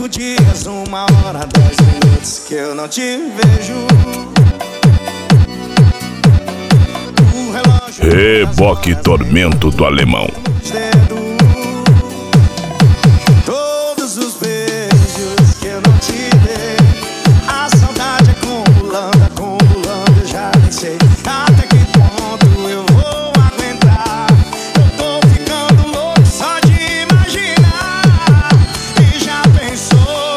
5 dias, 1 hora, 10 minutos que eu não te vejo. O relógio Reboque Tormento do Alemão. Todos os beijos que eu não te dei, a saudade acumulando, acumulando, eu já nem sei até que ponto eu vou aguentar. Eu tô ficando louco só de imaginar. E já pensou?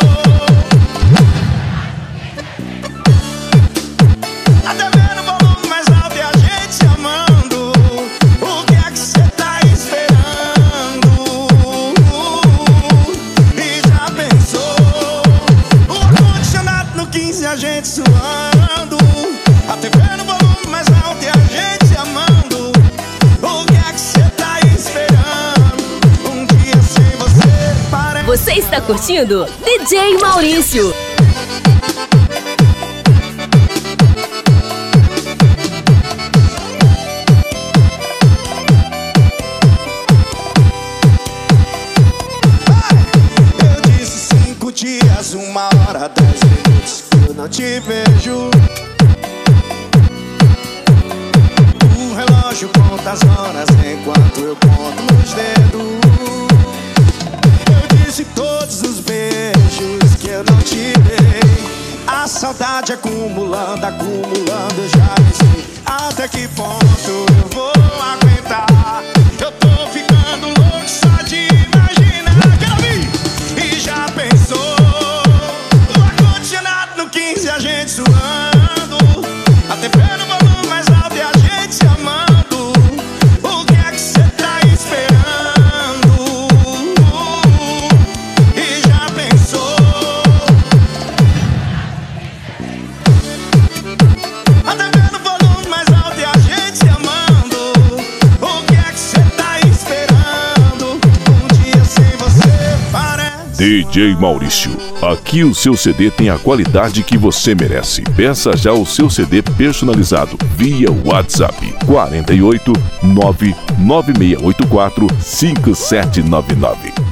Até vendo o volume mais alto e a gente se amando. O que é que cê tá esperando? E já pensou? O ar-condicionado no 15, a gente suando. Até vendo o volume mais alto e a gente se amando. O que é que cê tá esperando? Um dia sem você parece. Você está curtindo DJ Maurício. Eu disse 5 dias, 1 hora, 10 minutos que eu não te vejo. O relógio conta as horas enquanto eu conto os dedos. Eu disse todos os beijos que eu não te dei, a saudade acumulando, acumulando, eu já nem sei até que ponto eu vou aguentar. Eu tô ficando louco só de imaginar. Quero ouvir! E já pensou? O ar-condicionado no 15, a gente suando. Até vendo o volume mais alto e a gente se amando. O que é que cê tá esperando? E já pensou? Até vendo o volume mais alto e a gente se amando. O que é que cê tá esperando? Um dia sem você parece. DJ Maurício, aqui o seu CD tem a qualidade que você merece. Peça já o seu CD personalizado via WhatsApp 48 99684 5799.